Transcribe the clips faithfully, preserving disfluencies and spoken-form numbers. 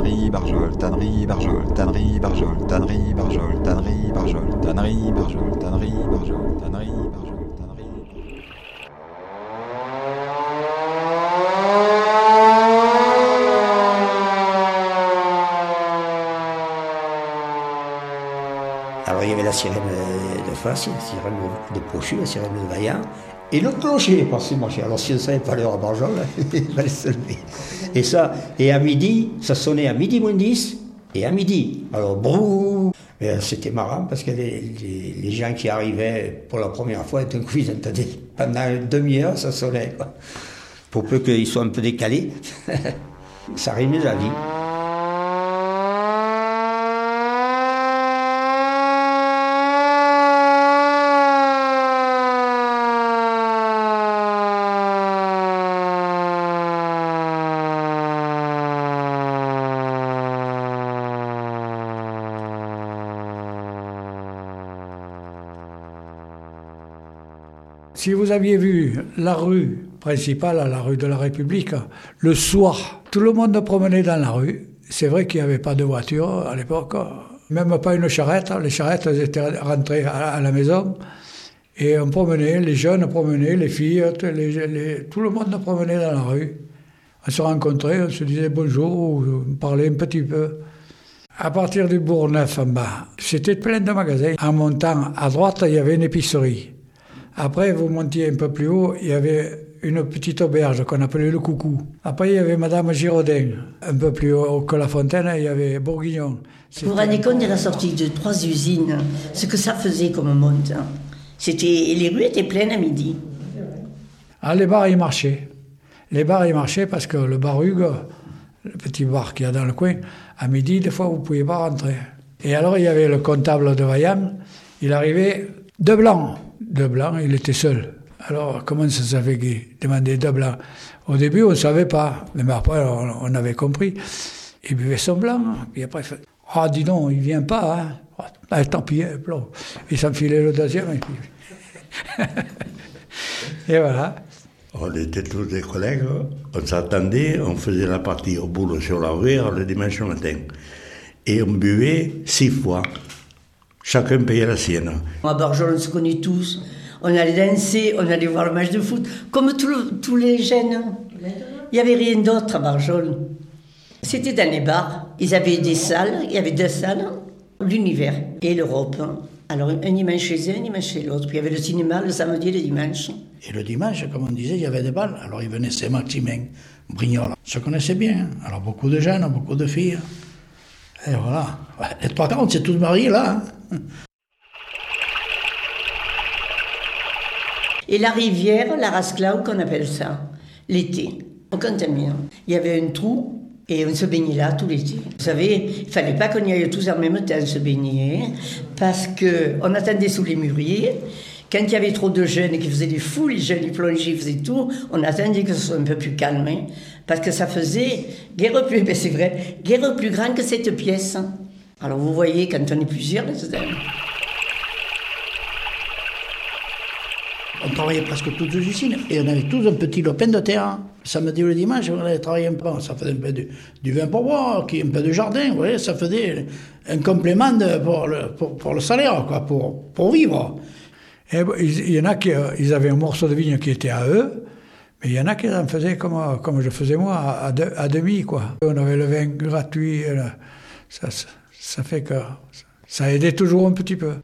tannerie Barjol, tannerie Barjol, tannerie Barjol, tannerie Barjol, tannerie Barjol, tannerie Barjol, tannerie Barjol, tannerie Barjol. Alors il y avait la sirène de face, la sirène de Pochu, la sirène de Vaillant, et le clocher, parce que moi, alors si on ne savait pas l'heure à Barjol, il fallait se lever. Et ça, et à midi, ça sonnait à midi moins dix, et à midi. Alors brou, mais c'était marrant parce que les, les, les gens qui arrivaient pour la première fois, d'un coup ils entendaient pendant une demi-heure, ça sonnait, quoi. Pour peu qu'ils soient un peu décalés, ça rimait la vie. Si vous aviez vu la rue principale, la rue de la République, le soir, tout le monde promenait dans la rue. C'est vrai qu'il n'y avait pas de voiture à l'époque, même pas une charrette. Les charrettes étaient rentrées à la maison et on promenait, les jeunes promenaient, les filles, les, les, tout le monde promenait dans la rue. On se rencontrait, on se disait bonjour, on parlait un petit peu. À partir du Bourgneuf en bas, c'était plein de magasins. En montant à droite, il y avait une épicerie. Après, vous montiez un peu plus haut, il y avait une petite auberge qu'on appelait le Coucou. Après, il y avait Madame Giraudin. Un peu plus haut que la Fontaine, il y avait Bourguignon. Vous vous rendez compte de la sortie de trois usines, ce que ça faisait comme monde. Hein. C'était, les rues étaient pleines à midi. Ah, les bars, ils marchaient. Les bars, ils marchaient parce que le bar Hugues, le petit bar qu'il y a dans le coin, à midi, des fois, vous ne pouviez pas rentrer. Et alors, il y avait le comptable de Vaillant. Il arrivait de blanc. De blanc, il était seul. Alors, comment ça s'avait demandé de blanc? Au début, on ne savait pas. Mais après, on, on avait compris. Il buvait son blanc. Puis après, il fait « Ah, dis donc, il ne vient pas. Hein. Ah, tant pis, hein, blanc. » Il s'enfilait le deuxième. Et, puis... et voilà. On était tous des collègues. On s'attendait. On faisait la partie au boulot sur la rue le dimanche matin. Et on buvait six fois. Chacun payait la sienne. À Barjol, on se connaît tous. On allait danser, on allait voir le match de foot, comme tout le, tous les jeunes. Il n'y avait rien d'autre à Barjol. C'était dans les bars. Ils avaient des salles, il y avait deux salles, l'Univers et l'Europe. Alors un dimanche chez un, un dimanche chez l'autre. Puis il y avait le cinéma le samedi et le dimanche. Et le dimanche, comme on disait, il y avait des balles. Alors il venait Saint-Maximin, Brignoles. Se connaissaient bien. Alors beaucoup de jeunes, beaucoup de filles. Et voilà. Les trois quarts, on s'est tous mariés là. Hein. Et la rivière, la Rasclau, qu'on appelle ça, l'été, au Cantamir. Il y avait un trou et on se baignait là tout l'été. Vous savez, il ne fallait pas qu'on y aille tous en même temps se baigner parce qu'on attendait sous les mûriers. Quand il y avait trop de jeunes qui faisaient des fous, les jeunes, ils plongeaient, ils faisaient tout, on attendait que ce soit un peu plus calme. Hein, parce que ça faisait guère plus, ben c'est vrai, guère plus grande que cette pièce. Alors vous voyez, quand on est plusieurs, là-dedans. On travaillait presque toutes les usines et on avait tous un petit lopin de terre. Le samedi ou le dimanche, on allait travailler un peu. Ça faisait un peu de, du vin pour boire, un peu de jardin. Vous voyez, ça faisait un complément de, pour, le, pour, pour le salaire, quoi, pour, pour vivre. Et il y en a qui ils avaient un morceau de vigne qui était à eux, mais il y en a qui en faisaient comme, comme je faisais moi, à, de, à demi, quoi. On avait le vin gratuit. Ça, ça, ça fait que ça aidait toujours un petit peu.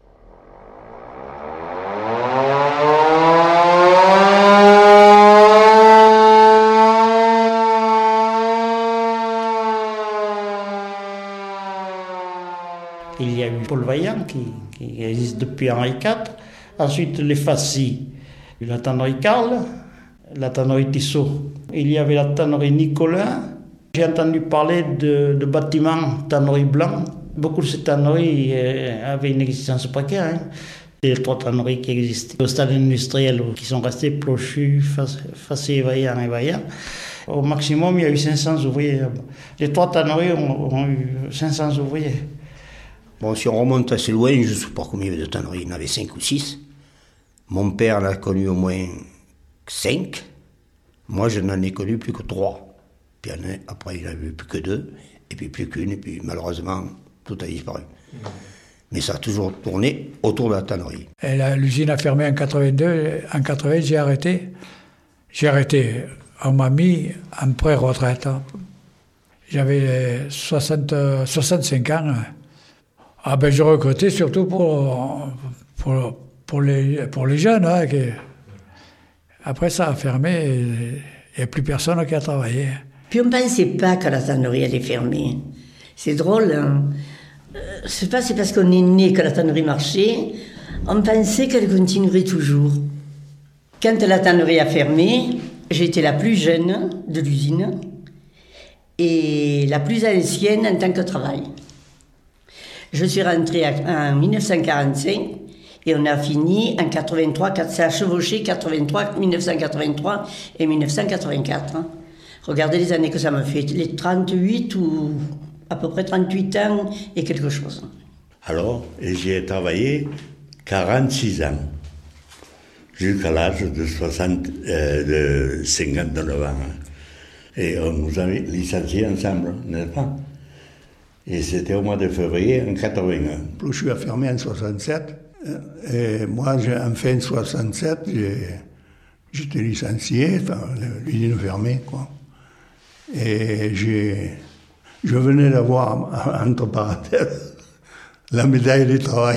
Il y a eu Paul Vaillant qui, qui existe depuis Henri quatre. Ensuite, les Fassi, la tannerie Carl, la tannerie Tissot. Il y avait la tannerie Nicolas. J'ai entendu parler de, de bâtiments tannerie blanc. Beaucoup de ces tanneries avaient une existence précaire. Hein. Les trois tanneries qui existaient au stade industriel, qui sont restées Plochu, Fassi, Vaillant et Vaillant. Au maximum, il y a eu cinq cents ouvriers. Les trois tanneries ont, ont eu cinq cents ouvriers. Bon, si on remonte assez loin, je ne sais pas combien de tanneries, il y en avait cinq ou six. Mon père en a connu au moins cinq. Moi, je n'en ai connu plus que trois. Puis après, il n'a vu plus que deux. et puis plus qu'une, et puis malheureusement, tout a disparu. Mais ça a toujours tourné autour de la tannerie. Et la, l'usine a fermé en quatre-vingt-deux. En quatre-vingts, j'ai arrêté. J'ai arrêté. On m'a mis en pré-retraite. J'avais soixante, soixante-cinq ans. Ah ben, je recrutais surtout pour, pour, pour, les, pour les jeunes. Hein, qui... Après, ça a fermé. Il n'y a plus personne qui a travaillé. Puis on ne pensait pas que la tannerie allait fermer. C'est drôle, hein. Euh, c'est pas c'est parce qu'on est né que la tannerie marchait. On pensait qu'elle continuerait toujours. Quand la tannerie a fermé, j'étais la plus jeune de l'usine et la plus ancienne en tant que travail. Je suis rentrée en dix-neuf cent quarante-cinq et on a fini en quatre-vingt-trois, ça a chevauché quatre-vingt-trois, dix-neuf cent quatre-vingt-trois et dix-neuf cent quatre-vingt-quatre. Hein. Regardez les années que ça m'a fait, les trente-huit ou à peu près trente-huit ans et quelque chose. Alors, j'y ai travaillé quarante-six ans, jusqu'à l'âge de, soixante, euh, de cinquante-neuf ans. Et on nous avait licenciés ensemble, n'est-ce pas? Et c'était au mois de février en quatre-vingt-un. Plochu a fermé en soixante-sept. Et moi, en fin soixante-sept, j'ai, j'étais licencié, enfin, l'usine fermée, quoi. Et j'ai, je venais d'avoir, entre parenthèses, la médaille du travail.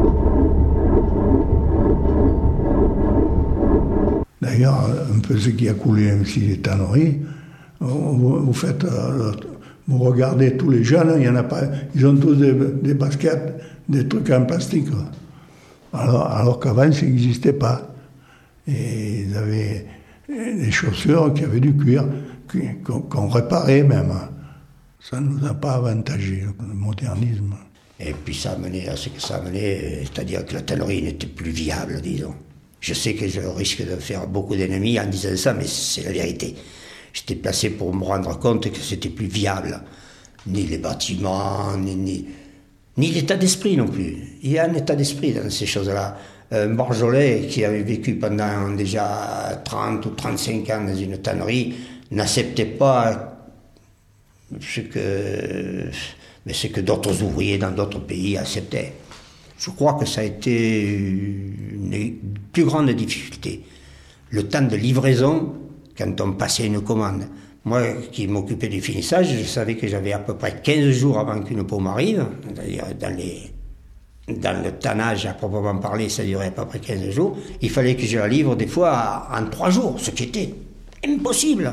D'ailleurs, un peu ce qui a coulé aussi les tanneries, vous, vous faites, vous regardez tous les jeunes, il y en a pas, ils ont tous des, des baskets, des trucs en plastique. Alors, alors qu'avant, ça n'existait pas. Et ils avaient des chaussures qui avaient du cuir, qu'on, qu'on réparait même. Ça ne nous a pas avantagé, le modernisme. Et puis ça a mené à ce que ça a mené, c'est-à-dire que la tannerie n'était plus viable, disons. Je sais que je risque de faire beaucoup d'ennemis en disant ça, mais c'est la vérité. J'étais placé pour me rendre compte que c'était plus viable. Ni les bâtiments, ni, ni, ni l'état d'esprit non plus. Il y a un état d'esprit dans ces choses-là. Un Barjolais qui avait vécu pendant déjà trente ou trente-cinq ans dans une tannerie n'acceptait pas ce que, mais ce que d'autres ouvriers dans d'autres pays acceptaient. Je crois que ça a été une plus grande difficulté. Le temps de livraison, quand on passait une commande. Moi, qui m'occupais du finissage, je savais que j'avais à peu près quinze jours avant qu'une paume arrive. C'est-à-dire dans, les, dans le tannage à proprement parler, ça durait à peu près quinze jours. Il fallait que je la livre des fois en trois jours, ce qui était impossible.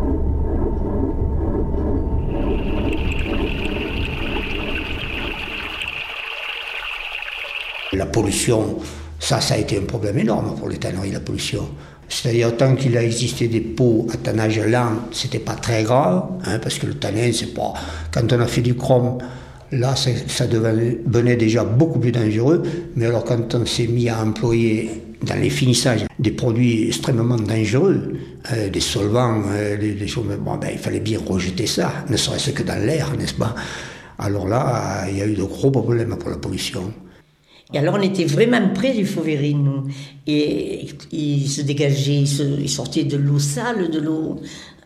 La pollution, ça, ça a été un problème énorme pour les tanneries, la pollution. C'est-à-dire, tant qu'il a existé des pots à tannage lent, c'était pas très grave, hein, parce que le tanin, c'est pas... Quand on a fait du chrome, là, ça, ça devenait déjà beaucoup plus dangereux, mais alors quand on s'est mis à employer dans les finissages des produits extrêmement dangereux, euh, des solvants, euh, des, des choses, bon, ben, il fallait bien rejeter ça, ne serait-ce que dans l'air, n'est-ce pas? Alors là, il y a eu de gros problèmes pour la pollution. Et alors on était vraiment près du Fauverine, nous. Et il se dégageait, il, se, il sortait de l'eau sale, de l'eau,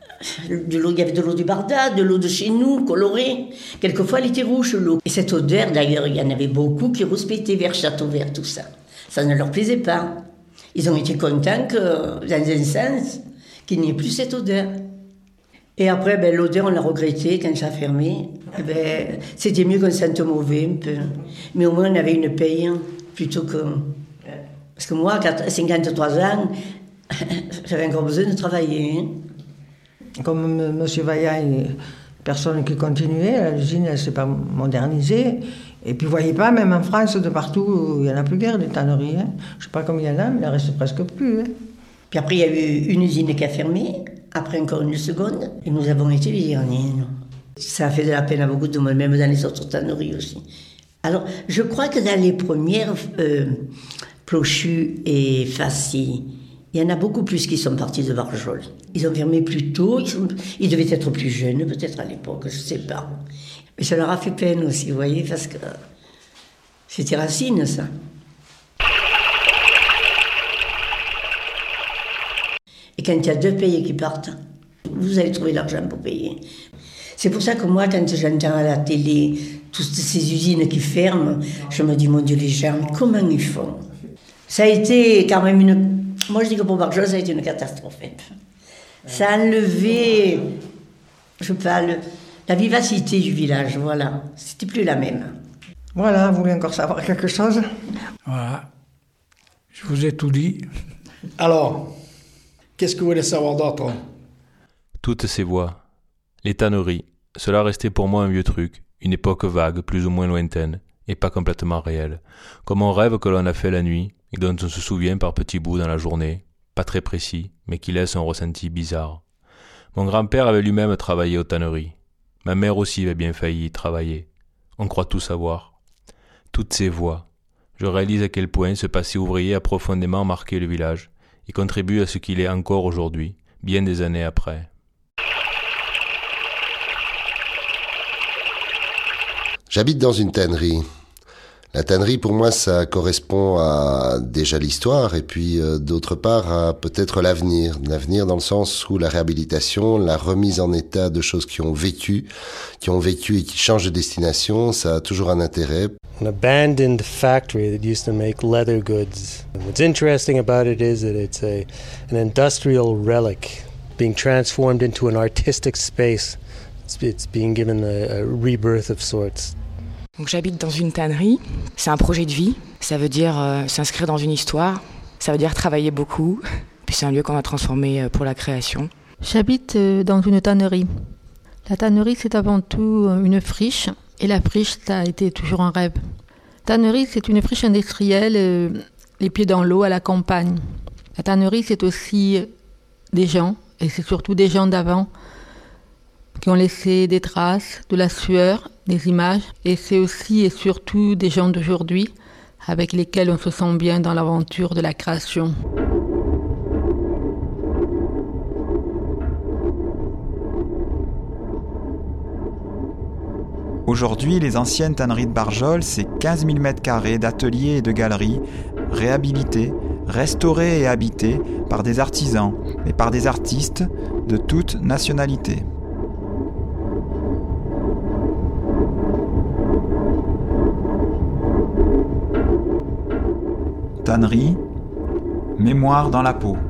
de l'eau, il y avait de l'eau du Barda, de l'eau de chez nous, colorée. Quelquefois elle était rouge l'eau. Et cette odeur, d'ailleurs, il y en avait beaucoup qui rouspétaient vers Châteauvert, tout ça. Ça ne leur plaisait pas. Ils ont été contents que, dans un sens, qu'il n'y ait plus cette odeur. Et après, ben, l'odeur, on l'a regretté quand ça a fermé. Eh ben, c'était mieux qu'on sente mauvais un peu. Mais au moins, on avait une paye, hein, plutôt que... Parce que moi, à cinquante-trois ans, j'avais encore besoin de travailler. Hein. Comme M. Vaillant, personne qui continuait, l'usine, elle ne s'est pas modernisée. Et puis, vous ne voyez pas, même en France, de partout, il n'y en a plus guère des tanneries. Hein. Je ne sais pas combien il y en a, mais il en reste presque plus. Hein. Puis après, il y a eu une usine qui a fermé, après encore une seconde, et nous avons été les derniers. Non. Ça a fait de la peine à beaucoup de monde, même dans les autres tanneries aussi. Alors, je crois que dans les premières, euh, Plochu et Fassy, il y en a beaucoup plus qui sont partis de Barjol. Ils ont fermé plus tôt, ils, sont, ils devaient être plus jeunes, peut-être à l'époque, je ne sais pas. Mais ça leur a fait peine aussi, vous voyez, parce que c'était Racine, ça. Et quand il y a deux payés qui partent, vous allez trouver l'argent pour payer. C'est pour ça que moi, quand j'entends à la télé toutes ces usines qui ferment, je me dis, mon Dieu, les gens, comment ils font? Ça a été quand même une... Moi, je dis que pour Barjol, ça a été une catastrophe. Ça a enlevé, je parle, la vivacité du village, voilà. C'était plus la même. Voilà, vous voulez encore savoir quelque chose? Voilà. Je vous ai tout dit. Alors, qu'est-ce que vous voulez savoir d'autre? Toutes ces voix, les tanneries, cela restait pour moi un vieux truc, une époque vague, plus ou moins lointaine, et pas complètement réelle, comme un rêve que l'on a fait la nuit, et dont on se souvient par petits bouts dans la journée, pas très précis, mais qui laisse un ressenti bizarre. Mon grand-père avait lui-même travaillé aux tanneries. Ma mère aussi avait bien failli y travailler. On croit tout savoir. Toutes ces voix, je réalise à quel point ce passé ouvrier a profondément marqué le village et contribue à ce qu'il est encore aujourd'hui, bien des années après. J'habite dans une tannerie. La tannerie, pour moi, ça correspond à déjà l'histoire et puis euh, d'autre part à peut-être l'avenir. L'avenir dans le sens où la réhabilitation, la remise en état de choses qui ont vécu, qui ont vécu et qui changent de destination, ça a toujours un intérêt. An abandoned factory that used to make leather goods. What's interesting about it is that it's a an industrial relic being transformed into an artistic space. It's, it's being given a, a rebirth of sorts. Donc j'habite dans une tannerie, c'est un projet de vie, ça veut dire euh, s'inscrire dans une histoire, ça veut dire travailler beaucoup, puis c'est un lieu qu'on a transformé euh, pour la création. J'habite euh, dans une tannerie. La tannerie c'est avant tout une friche, et la friche ça a été toujours un rêve. Tannerie c'est une friche industrielle, euh, les pieds dans l'eau à la campagne. La tannerie c'est aussi des gens, et c'est surtout des gens d'avant, qui ont laissé des traces, de la sueur, des images, et c'est aussi et surtout des gens d'aujourd'hui avec lesquels on se sent bien dans l'aventure de la création. Aujourd'hui, les anciennes tanneries de Barjol, c'est quinze mille mètres carrés d'ateliers et de galeries réhabilités, restaurés et habités par des artisans et par des artistes de toute nationalité. Tannerie, Mémoire dans la peau.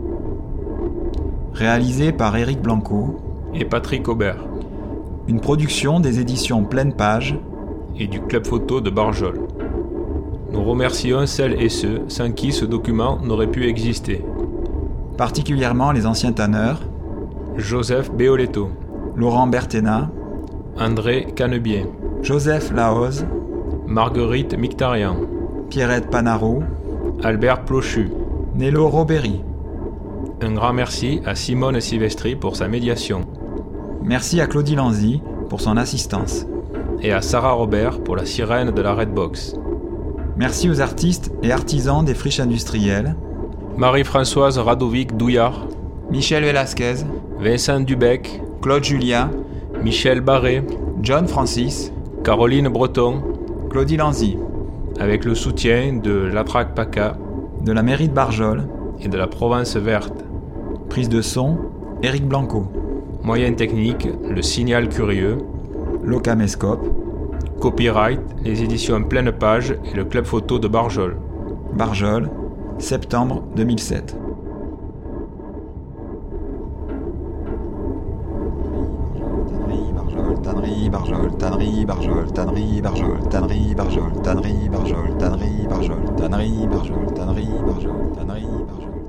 Réalisé par Éric Blanco et Patrick Aubert. Une production des éditions Pleine Page et du Club Photo de Barjol. Nous remercions celles et ceux sans qui ce document n'aurait pu exister. Particulièrement les anciens tanneurs Joseph Beoletto, Laurent Berthénat, André Canebier, Joseph Laoz, Marguerite Mictarian, Pierrette Panaro, Albert Plochu, Nello Roberi. Un grand merci à Simone Silvestri pour sa médiation. Merci à Claudie Lanzy pour son assistance. Et à Sarah Robert pour la sirène de la Redbox. Merci aux artistes et artisans des friches industrielles. Marie-Françoise Radovic-Douillard, Michel Velasquez, Vincent Dubec, Claude Julia, Michel Barré, John Francis, Caroline Breton, Claudie Lanzy. Avec le soutien de l'Atrac PACA, de la mairie de Barjol et de la Provence Verte. Prise de son, Éric Blanco. Moyenne technique, le Signal Curieux. Locamescope. Copyright, les éditions Pleine Page et le Club Photo de Barjol. Barjol, septembre deux mille sept. Tannerie, Barjol, tannerie, Barjol, tannerie, Barjol, tannerie, Barjol, tannerie, Barjol, tannerie, Barjol, tannerie, Barjol, tannerie, Barjol, tannerie, Barjol.